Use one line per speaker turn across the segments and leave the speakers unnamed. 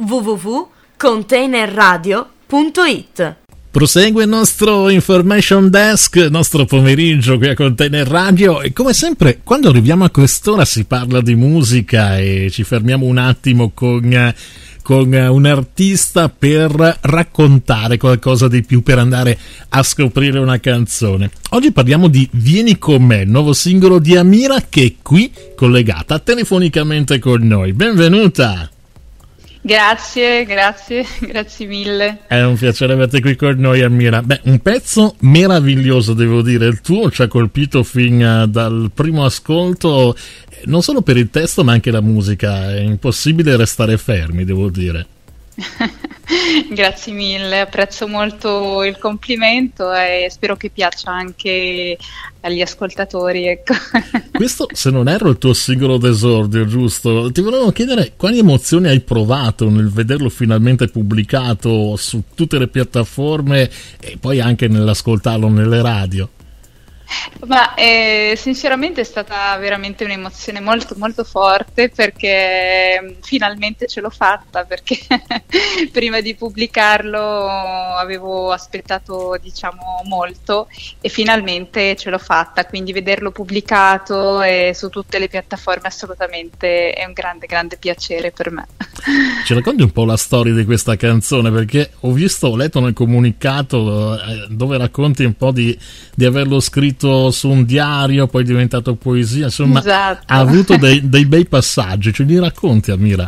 www.containerradio.it.
Prosegue il nostro Information Desk, il nostro pomeriggio qui a Container Radio, e come sempre quando arriviamo a quest'ora si parla di musica e ci fermiamo un attimo con un artista per raccontare qualcosa di più, per andare a scoprire una canzone. Oggi parliamo di Vieni con me, il nuovo singolo di Amira, che è qui collegata telefonicamente con noi. Benvenuta!
Grazie mille.
È un piacere averti qui con noi, Amira. Beh, un pezzo meraviglioso, devo dire. Il tuo ci ha colpito fin dal primo ascolto, non solo per il testo ma anche la musica. È impossibile restare fermi, devo dire.
Grazie mille, apprezzo molto il complimento e spero che piaccia anche agli ascoltatori, ecco.
Questo, se non erro, è il tuo singolo d'esordio, giusto? Ti volevo chiedere quali emozioni hai provato nel vederlo finalmente pubblicato su tutte le piattaforme e poi anche nell'ascoltarlo nelle radio.
Ma sinceramente è stata veramente un'emozione molto molto forte, perché finalmente ce l'ho fatta, perché prima di pubblicarlo avevo aspettato molto e finalmente ce l'ho fatta, quindi vederlo pubblicato su tutte le piattaforme assolutamente è un grande piacere per me.
Ci racconti un po' la storia di questa canzone, perché ho letto nel comunicato dove racconti un po' di averlo scritto su un diario, poi è diventato poesia, insomma.
Esatto.
Ha avuto dei bei passaggi. Ce li racconti, Amira?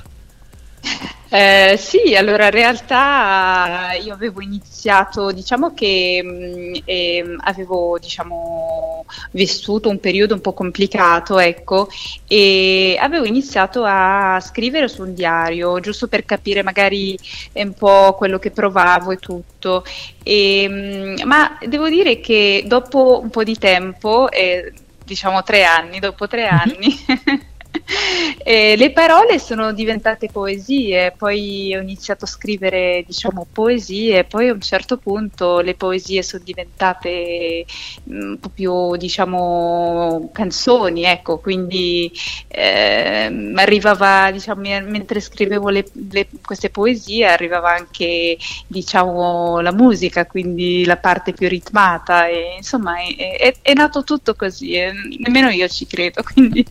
Sì, allora in realtà io avevo iniziato, avevo vissuto un periodo un po' complicato, ecco, e avevo iniziato a scrivere su un diario, giusto per capire magari un po' quello che provavo e tutto, ma devo dire che dopo un po' di tempo, 3 anni, dopo 3 anni, le parole sono diventate poesie, poi ho iniziato a scrivere poesie, poi a un certo punto le poesie sono diventate un po' più canzoni, ecco, quindi arrivava mentre scrivevo queste poesie arrivava anche la musica, proprio la parte più ritmata, e insomma è nato tutto così, nemmeno io ci credo, quindi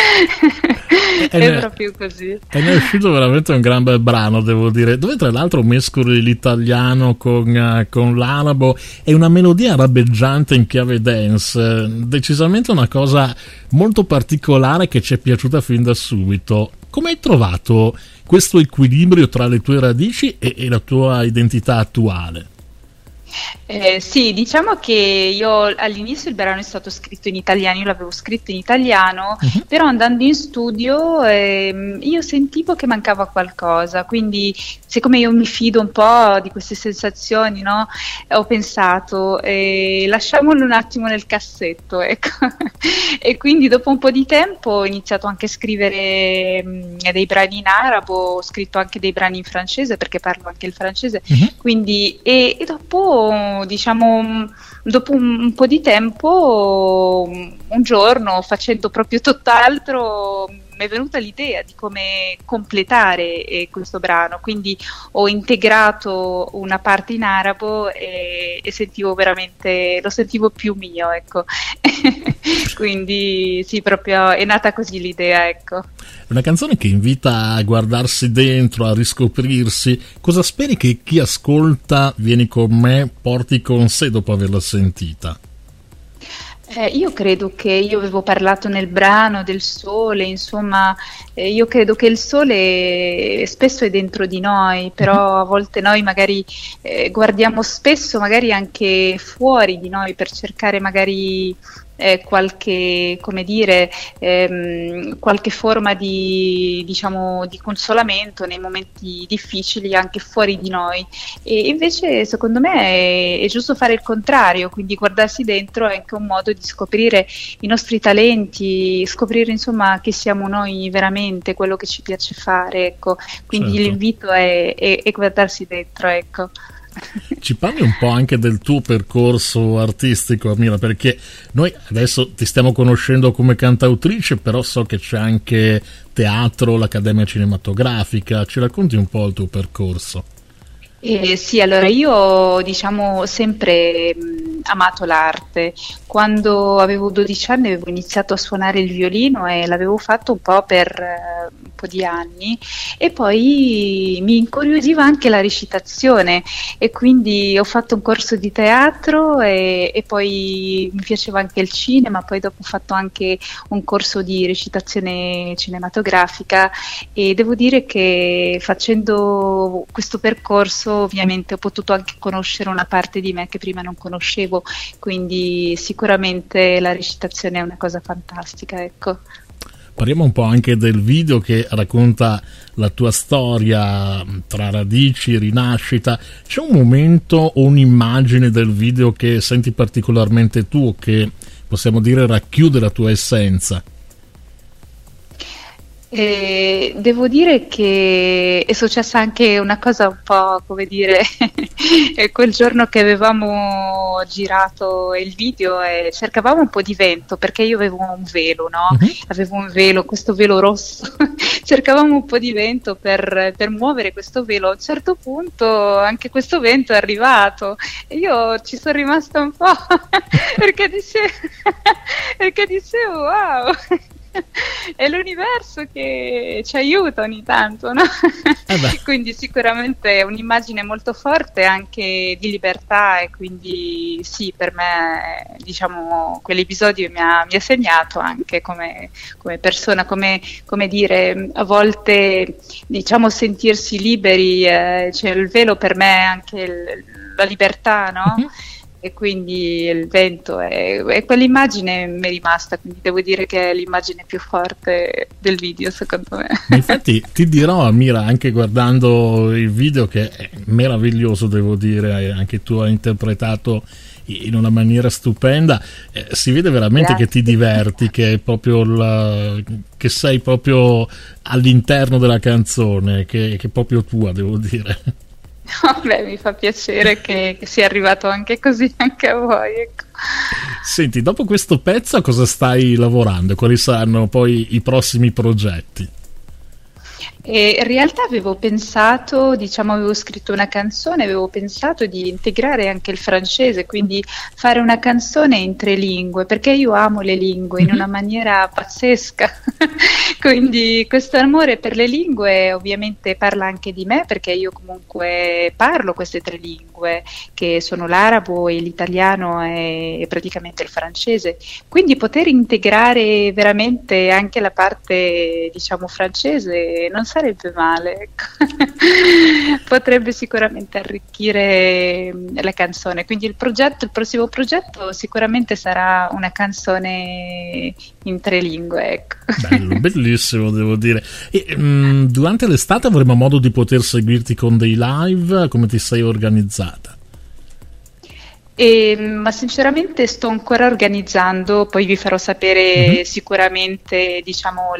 è proprio così.
E ne è uscito veramente un gran bel brano, devo dire, dove tra l'altro mescoli l'italiano con l'arabo e una melodia arabeggiante in chiave dance, decisamente una cosa molto particolare che ci è piaciuta fin da subito. Come hai trovato questo equilibrio tra le tue radici e la tua identità attuale?
Sì, diciamo che io all'inizio il brano è stato scritto in italiano, io l'avevo scritto in italiano, però andando in studio io sentivo che mancava qualcosa, quindi siccome io mi fido un po' di queste sensazioni, no? Ho pensato lasciamolo un attimo nel cassetto, ecco. E quindi dopo un po' di tempo ho iniziato anche a scrivere dei brani in arabo, ho scritto anche dei brani in francese perché parlo anche il francese, quindi e dopo dopo un po' di tempo, un giorno facendo proprio tutt'altro mi è venuta l'idea di come completare questo brano, quindi ho integrato una parte in arabo e sentivo veramente, lo sentivo più mio, ecco. Quindi sì, proprio è nata così l'idea, ecco.
Una canzone che invita a guardarsi dentro, a riscoprirsi. Cosa speri che chi ascolta Vieni con me porti con sé dopo averla sentita?
Io credo che io avevo parlato nel brano del sole, insomma, io credo che il sole spesso è dentro di noi, però a volte noi magari guardiamo spesso magari anche fuori di noi per cercare magari qualche, come dire, qualche forma di consolamento nei momenti difficili anche fuori di noi, e invece secondo me è giusto fare il contrario, quindi guardarsi dentro è anche un modo di scoprire i nostri talenti, scoprire insomma che siamo noi veramente, quello che ci piace fare, ecco, quindi
certo.
L'invito è guardarsi dentro, ecco.
Ci parli un po' anche del tuo percorso artistico, Amira, perché noi adesso ti stiamo conoscendo come cantautrice, però so che c'è anche teatro, l'Accademia Cinematografica. Ci racconti un po' il tuo percorso?
Sì, allora io ho sempre amato l'arte. Quando avevo 12 anni avevo iniziato a suonare il violino e l'avevo fatto un po' per un po' di anni, e poi mi incuriosiva anche la recitazione, e quindi ho fatto un corso di teatro e poi mi piaceva anche il cinema. Poi dopo ho fatto anche un corso di recitazione cinematografica, e devo dire che facendo questo percorso ovviamente ho potuto anche conoscere una parte di me che prima non conoscevo, quindi sicuramente la recitazione è una cosa fantastica, ecco.
Parliamo un po' anche del video che racconta la tua storia tra radici, rinascita. C'è un momento o un'immagine del video che senti particolarmente tuo, che possiamo dire racchiude la tua essenza?
Devo dire che è successa anche una cosa un po', come dire, quel giorno che avevamo girato il video e cercavamo un po' di vento, perché io avevo un velo, no? Avevo un velo, questo velo rosso, cercavamo un po' di vento per muovere questo velo. A un certo punto anche questo vento è arrivato e io ci sono rimasta un po' perché dicevo wow! È l'universo che ci aiuta ogni tanto, no? Quindi sicuramente è un'immagine molto forte anche di libertà, e quindi sì, per me diciamo quell'episodio mi ha segnato anche come persona, come dire, a volte diciamo sentirsi liberi, cioè il velo per me è anche la libertà, no? E quindi il vento e quell'immagine mi è rimasta, quindi devo dire che è l'immagine più forte del video, secondo me.
Ma infatti ti dirò, Amira, anche guardando il video, che è meraviglioso, devo dire, anche tu hai interpretato in una maniera stupenda, si vede veramente che ti diverti, che è proprio che sei proprio all'interno della canzone, che è proprio tua, devo dire.
Beh, mi fa piacere che sia arrivato anche così anche a voi, ecco.
Senti, dopo questo pezzo a cosa stai lavorando? Quali saranno poi i prossimi progetti?
In realtà avevo scritto una canzone, avevo pensato di integrare anche il francese, quindi fare una canzone in 3 lingue, perché io amo le lingue in una maniera pazzesca. Quindi questo amore per le lingue ovviamente parla anche di me, perché io comunque parlo queste 3 lingue, che sono l'arabo e l'italiano e praticamente il francese. Quindi poter integrare veramente anche la parte, diciamo, francese non sarebbe male, ecco. Potrebbe sicuramente arricchire la canzone. Quindi il prossimo progetto sicuramente sarà una canzone in 3 lingue, ecco.
Bello, bellissimo, devo dire. E durante l'estate avremo modo di poter seguirti con dei live? Come ti sei organizzata?
Ma sinceramente sto ancora organizzando, poi vi farò sapere sicuramente, diciamo,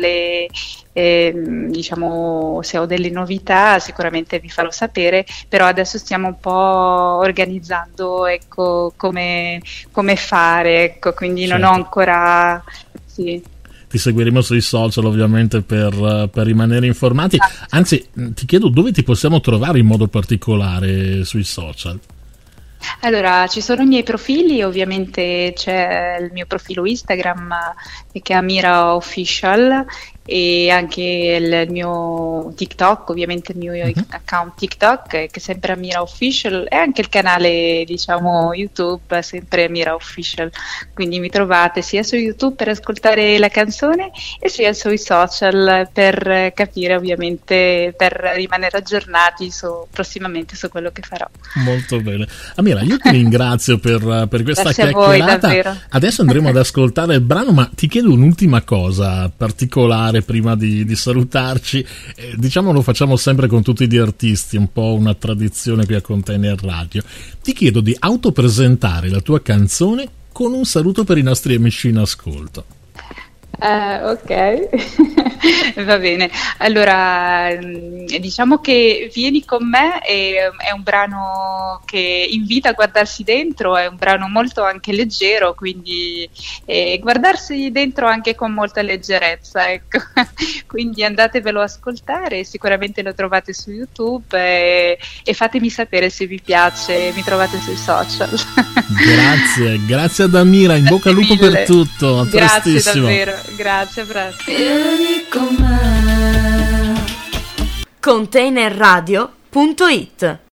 diciamo, se ho delle novità sicuramente vi farò sapere, però adesso stiamo un po' organizzando, ecco, come fare, ecco, quindi non ho ancora... Sì.
Ti seguiremo sui social ovviamente per rimanere informati. Anzi, ti chiedo dove ti possiamo trovare in modo particolare sui social.
Allora, ci sono i miei profili, ovviamente c'è il mio profilo Instagram che è Amira Official, e anche il mio TikTok, ovviamente il mio account TikTok che è sempre Amira Official, e anche il canale, diciamo, YouTube sempre Amira Official, quindi mi trovate sia su YouTube per ascoltare la canzone e sia sui social per capire, ovviamente, per rimanere aggiornati prossimamente su quello che farò.
Molto bene. Amira, io ti ringrazio per questa
Grazie
chiacchierata.
A voi,
adesso andremo ad ascoltare il brano, ma ti chiedo un'ultima cosa particolare prima di salutarci. Diciamo, lo facciamo sempre con tutti gli artisti, un po' una tradizione qui a Container Radio. Ti chiedo di autopresentare la tua canzone con un saluto per i nostri amici in ascolto.
Ok, va bene. Allora, diciamo che Vieni con me è un brano che invita a guardarsi dentro, è un brano molto anche leggero, quindi guardarsi dentro anche con molta leggerezza, ecco. Quindi andatevelo a ascoltare, sicuramente lo trovate su YouTube e fatemi sapere se vi piace, mi trovate sui social.
Grazie ad Amira, in bocca al lupo per tutto, a
Grazie
prestissimo.
davvero, grazie, a presto.
Vieni con me. Containerradio.it